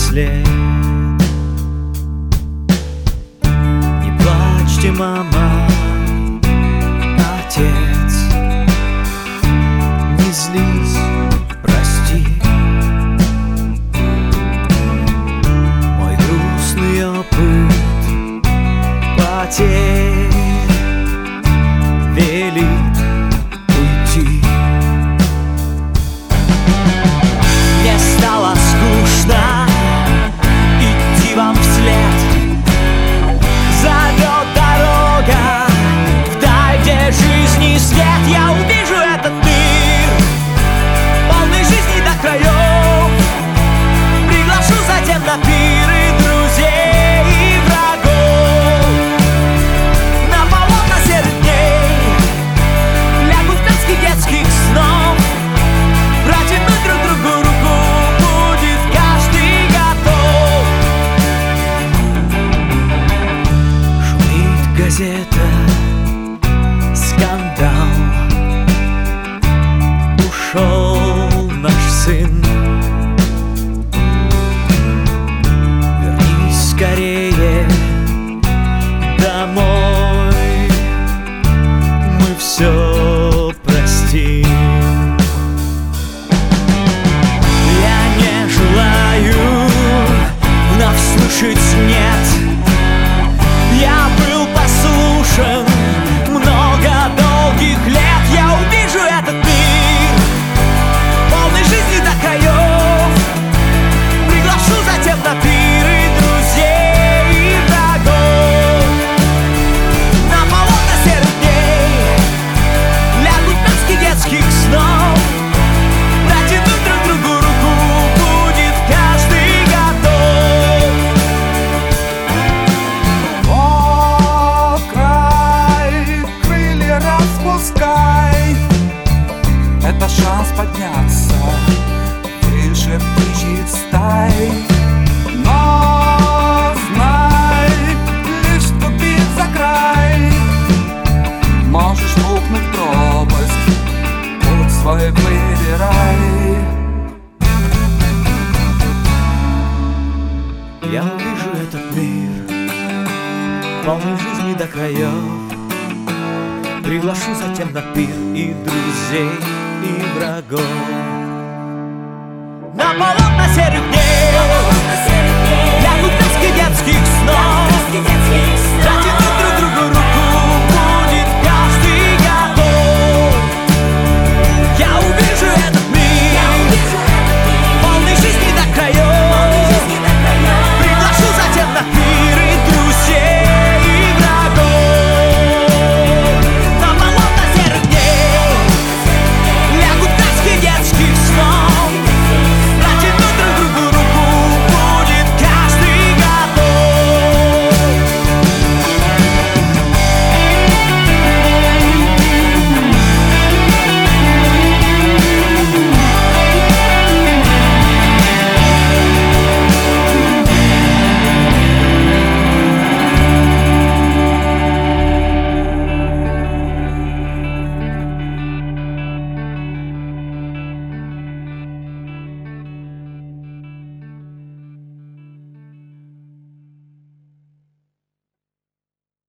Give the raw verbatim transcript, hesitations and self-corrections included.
след. Не плачьте, мама, отец, не злись, прости. Мой грустный опыт потерь велит уйти. Мне стало скучно идти вам вслед. Зовет дорога вдаль, где жизни свет. Я увижу этот мир, полный жизни до краев. Приглашу затем на пиры друзей и врагов. На полотна серых дней лягу в пятки детских снов. Протянуть друг другу руку будет каждый готов. Шумит газета, скандал. Ушел наш сын. Вернись скорее домой, мы все простим. Я не желаю вновь слышать «нет». Я был послушен много долгих лет. Я увижу этот мир, полный жизни до краев. Приглашу затем на пиры друзей и врагов. На полотна серых дней лягут пятки детских снов. Протянуть друг другу руку будет каждый готов. О, край, крылья распускай, это шанс подняться выше птичьих стай. Но знай, лишь ступив за край, можешь рухнуть в пропасть. Путь свой выбирай. Я увижу этот мир, полный жизни до краев. Приглашу затем на пир и друзей, и врагов. На полотна серых